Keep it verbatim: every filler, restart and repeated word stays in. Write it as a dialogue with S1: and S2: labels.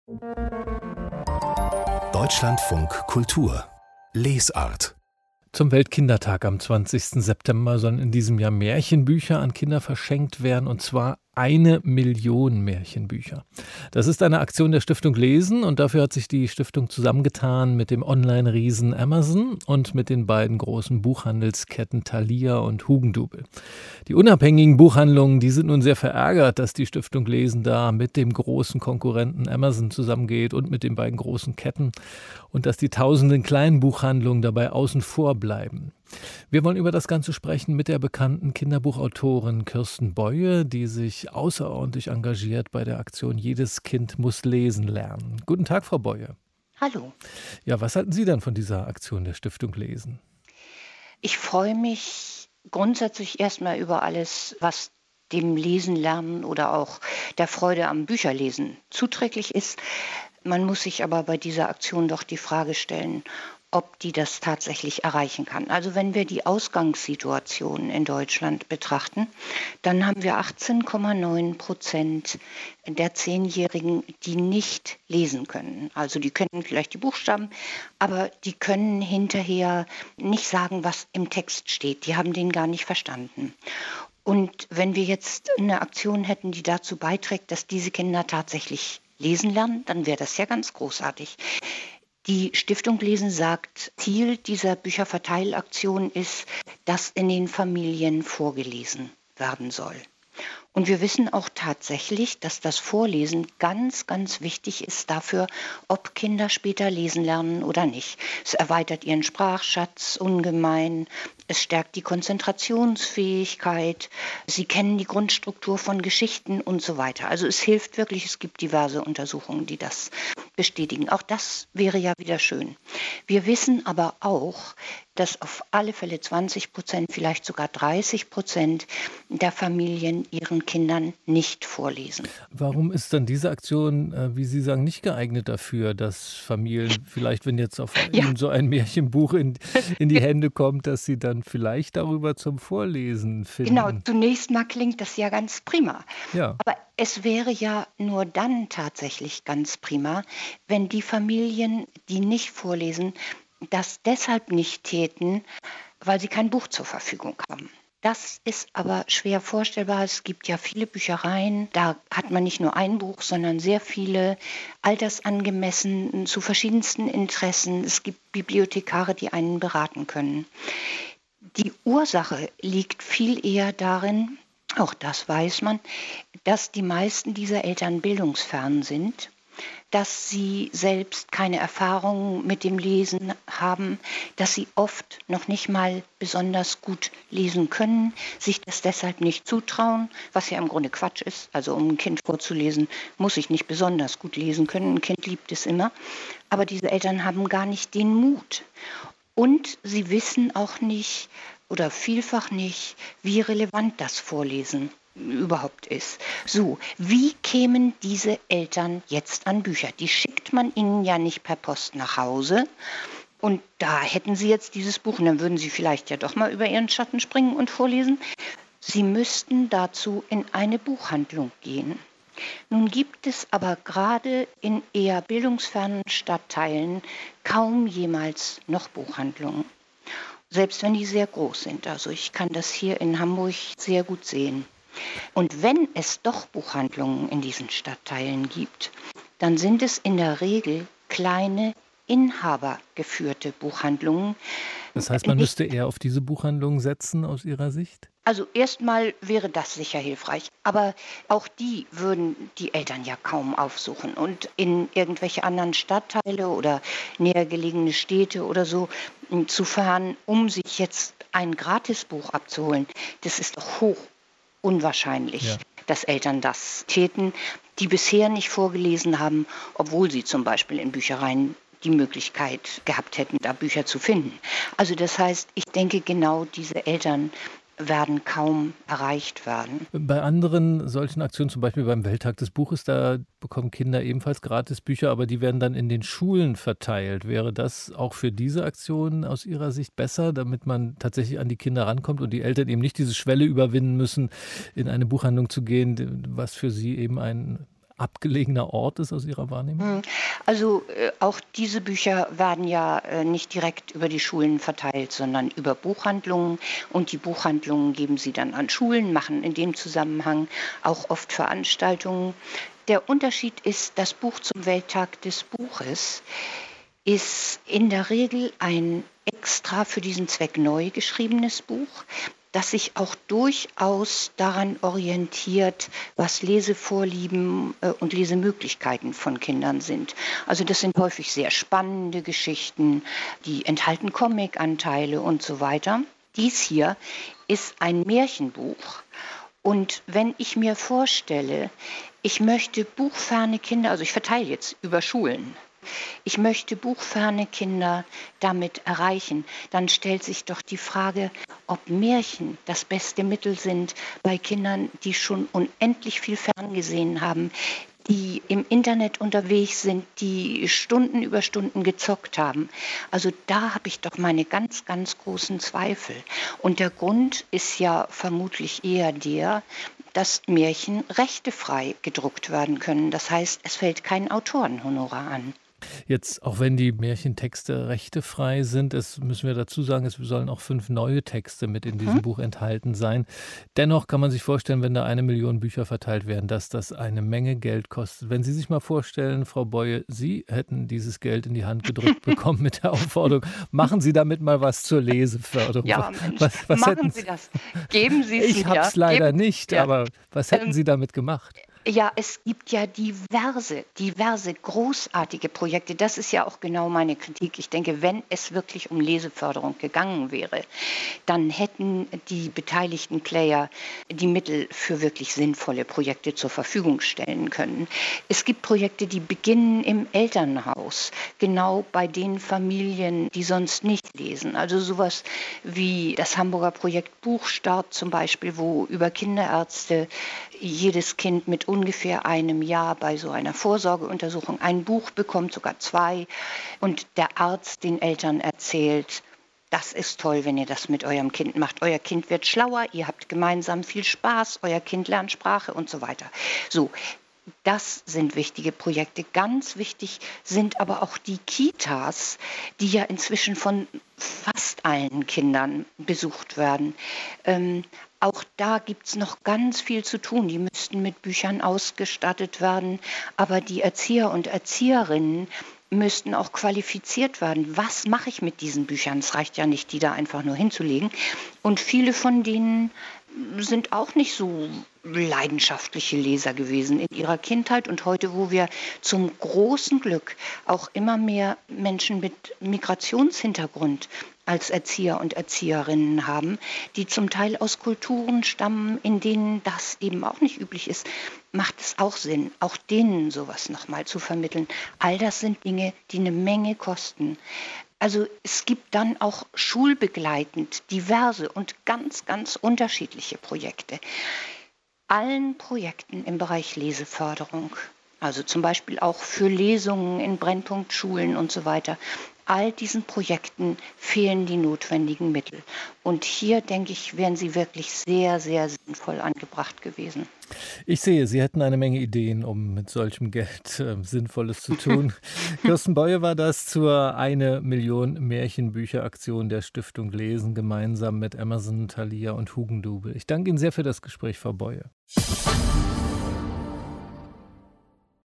S1: Deutschlandfunk Kultur Lesart.
S2: Zum Weltkindertag am zwanzigsten September sollen in diesem Jahr Märchenbücher an Kinder verschenkt werden, und zwar eine Million Märchenbücher. Das ist eine Aktion der Stiftung Lesen, und dafür hat sich die Stiftung zusammengetan mit dem Online-Riesen Amazon und mit den beiden großen Buchhandelsketten Thalia und Hugendubel. Die unabhängigen Buchhandlungen, die sind nun sehr verärgert, dass die Stiftung Lesen da mit dem großen Konkurrenten Amazon zusammengeht und mit den beiden großen Ketten, und dass die tausenden kleinen Buchhandlungen dabei außen vor bleiben. Wir wollen über das Ganze sprechen mit der bekannten Kinderbuchautorin Kirsten Boye, die sich außerordentlich engagiert bei der Aktion Jedes Kind muss lesen lernen. Guten Tag, Frau Boye.
S3: Hallo.
S2: Ja, was halten Sie denn von dieser Aktion der Stiftung Lesen?
S3: Ich freue mich grundsätzlich erstmal über alles, was dem Lesen lernen oder auch der Freude am Bücherlesen zuträglich ist. Man muss sich aber bei dieser Aktion doch die Frage stellen, ob die das tatsächlich erreichen kann. Also wenn wir die Ausgangssituation in Deutschland betrachten, dann haben wir achtzehn Komma neun Prozent der Zehnjährigen, die nicht lesen können. Also die können vielleicht die Buchstaben, aber die können hinterher nicht sagen, was im Text steht. Die haben den gar nicht verstanden. Und wenn wir jetzt eine Aktion hätten, die dazu beiträgt, dass diese Kinder tatsächlich lesen lernen, dann wäre das ja ganz großartig. Die Stiftung Lesen sagt, Ziel dieser Bücherverteilaktion ist, dass in den Familien vorgelesen werden soll. Und wir wissen auch tatsächlich, dass das Vorlesen ganz, ganz wichtig ist dafür, ob Kinder später lesen lernen oder nicht. Es erweitert ihren Sprachschatz ungemein, es stärkt die Konzentrationsfähigkeit, sie kennen die Grundstruktur von Geschichten und so weiter. Also es hilft wirklich, es gibt diverse Untersuchungen, die das bestätigen. Auch das wäre ja wieder schön. Wir wissen aber auch, dass auf alle Fälle zwanzig Prozent, vielleicht sogar dreißig Prozent der Familien ihren Kindern nicht vorlesen.
S2: Warum ist dann diese Aktion, äh, wie Sie sagen, nicht geeignet dafür, dass Familien vielleicht, wenn jetzt auf
S3: Ja.
S2: Ihnen so ein Märchenbuch in, in die Hände kommt, dass sie dann vielleicht darüber zum Vorlesen finden?
S3: Genau, zunächst mal klingt das ja ganz prima.
S2: Ja.
S3: Aber es wäre ja nur dann tatsächlich ganz prima, wenn die Familien, die nicht vorlesen, das deshalb nicht täten, weil sie kein Buch zur Verfügung haben. Das ist aber schwer vorstellbar. Es gibt ja viele Büchereien, da hat man nicht nur ein Buch, sondern sehr viele altersangemessen zu verschiedensten Interessen. Es gibt Bibliothekare, die einen beraten können. Die Ursache liegt viel eher darin, auch das weiß man, dass die meisten dieser Eltern bildungsfern sind, dass sie selbst keine Erfahrung mit dem Lesen haben, dass sie oft noch nicht mal besonders gut lesen können, sich das deshalb nicht zutrauen, was ja im Grunde Quatsch ist. Also um ein Kind vorzulesen, muss ich nicht besonders gut lesen können. Ein Kind liebt es immer. Aber diese Eltern haben gar nicht den Mut. Und sie wissen auch nicht oder vielfach nicht, wie relevant das Vorlesen überhaupt ist. So, wie kämen diese Eltern jetzt an Bücher? Die schickt man ihnen ja nicht per Post nach Hause. Und da hätten sie jetzt dieses Buch, und dann würden sie vielleicht ja doch mal über ihren Schatten springen und vorlesen. Sie müssten dazu in eine Buchhandlung gehen. Nun gibt es aber gerade in eher bildungsfernen Stadtteilen kaum jemals noch Buchhandlungen. Selbst wenn die sehr groß sind. Also ich kann das hier in Hamburg sehr gut sehen. Und wenn es doch Buchhandlungen in diesen Stadtteilen gibt, dann sind es in der Regel kleine, inhabergeführte Buchhandlungen.
S2: Das heißt, man müsste eher auf diese Buchhandlungen setzen aus Ihrer Sicht?
S3: Also erstmal wäre das sicher hilfreich, aber auch die würden die Eltern ja kaum aufsuchen. Und in irgendwelche anderen Stadtteile oder näher gelegene Städte oder so zu fahren, um sich jetzt ein Gratisbuch abzuholen, das ist doch hoch unwahrscheinlich, ja, dass Eltern das täten, die bisher nicht vorgelesen haben, obwohl sie zum Beispiel in Büchereien die Möglichkeit gehabt hätten, da Bücher zu finden. Also das heißt, ich denke, genau diese Eltern werden kaum erreicht werden.
S2: Bei anderen solchen Aktionen, zum Beispiel beim Welttag des Buches, da bekommen Kinder ebenfalls gratis Bücher, aber die werden dann in den Schulen verteilt. Wäre das auch für diese Aktion aus Ihrer Sicht besser, damit man tatsächlich an die Kinder rankommt und die Eltern eben nicht diese Schwelle überwinden müssen, in eine Buchhandlung zu gehen, was für sie eben ein abgelegener Ort ist aus Ihrer Wahrnehmung?
S3: Mhm. Also äh, auch diese Bücher werden ja äh, nicht direkt über die Schulen verteilt, sondern über Buchhandlungen. Und die Buchhandlungen geben sie dann an Schulen, machen in dem Zusammenhang auch oft Veranstaltungen. Der Unterschied ist, das Buch zum Welttag des Buches ist in der Regel ein extra für diesen Zweck neu geschriebenes Buch, das sich auch durchaus daran orientiert, was Lesevorlieben äh, und Lesemöglichkeiten von Kindern sind. Also das sind häufig sehr spannende Geschichten, die enthalten Comicanteile und so weiter. Dies hier ist ein Märchenbuch. Und wenn ich mir vorstelle, ich möchte buchferne Kinder, also ich verteile jetzt über Schulen, ich möchte buchferne Kinder damit erreichen, dann stellt sich doch die Frage, ob Märchen das beste Mittel sind bei Kindern, die schon unendlich viel ferngesehen haben, die im Internet unterwegs sind, die Stunden über Stunden gezockt haben. Also da habe ich doch meine ganz, ganz großen Zweifel. Und der Grund ist ja vermutlich eher der, dass Märchen rechtefrei gedruckt werden können. Das heißt, es fällt kein Autorenhonorar an.
S2: Jetzt, auch wenn die Märchentexte rechtefrei sind, es müssen wir dazu sagen, es sollen auch fünf neue Texte mit in diesem
S3: Mhm.
S2: Buch enthalten sein. Dennoch kann man sich vorstellen, wenn da eine Million Bücher verteilt werden, dass das eine Menge Geld kostet. Wenn Sie sich mal vorstellen, Frau Boye, Sie hätten dieses Geld in die Hand gedrückt bekommen mit der Aufforderung, machen Sie damit mal was zur Leseförderung.
S3: Ja, Mensch,
S2: Was, was
S3: machen
S2: hätten
S3: Sie
S2: Sie?
S3: das. Geben Sie es
S2: Ich habe
S3: mir.
S2: es leider
S3: Geben,
S2: nicht,
S3: ja.
S2: aber was hätten
S3: Ähm,
S2: Sie damit gemacht?
S3: Ja, es gibt ja diverse, diverse großartige Projekte. Das ist ja auch genau meine Kritik. Ich denke, wenn es wirklich um Leseförderung gegangen wäre, dann hätten die beteiligten Player die Mittel für wirklich sinnvolle Projekte zur Verfügung stellen können. Es gibt Projekte, die beginnen im Elternhaus, genau bei den Familien, die sonst nicht lesen. Also sowas wie das Hamburger Projekt Buchstart zum Beispiel, wo über Kinderärzte jedes Kind mit ungefähr einem Jahr bei so einer Vorsorgeuntersuchung ein Buch bekommt, sogar zwei, und der Arzt den Eltern erzählt, das ist toll, wenn ihr das mit eurem Kind macht. Euer Kind wird schlauer, ihr habt gemeinsam viel Spaß, euer Kind lernt Sprache und so weiter. So, das sind wichtige Projekte. Ganz wichtig sind aber auch die Kitas, die ja inzwischen von fast allen Kindern besucht werden. Ähm, auch da gibt es noch ganz viel zu tun. Die müssten mit Büchern ausgestattet werden. Aber die Erzieher und Erzieherinnen müssten auch qualifiziert werden. Was mache ich mit diesen Büchern? Es reicht ja nicht, die da einfach nur hinzulegen. Und viele von denen sind auch nicht so leidenschaftliche Leser gewesen in ihrer Kindheit. Und heute, wo wir zum großen Glück auch immer mehr Menschen mit Migrationshintergrund als Erzieher und Erzieherinnen haben, die zum Teil aus Kulturen stammen, in denen das eben auch nicht üblich ist, macht es auch Sinn, auch denen sowas nochmal zu vermitteln. All das sind Dinge, die eine Menge kosten. Also es gibt dann auch schulbegleitend diverse und ganz, ganz unterschiedliche Projekte. Allen Projekten im Bereich Leseförderung, also zum Beispiel auch für Lesungen in Brennpunktschulen und so weiter, all diesen Projekten fehlen die notwendigen Mittel. Und hier, denke ich, wären sie wirklich sehr, sehr sinnvoll angebracht gewesen.
S2: Ich sehe, Sie hätten eine Menge Ideen, um mit solchem Geld äh, Sinnvolles zu tun. Kirsten Boye war das zur eine Million Märchenbücher-Aktion der Stiftung Lesen, gemeinsam mit Amazon, Thalia und Hugendubel. Ich danke Ihnen sehr für das Gespräch, Frau Boye.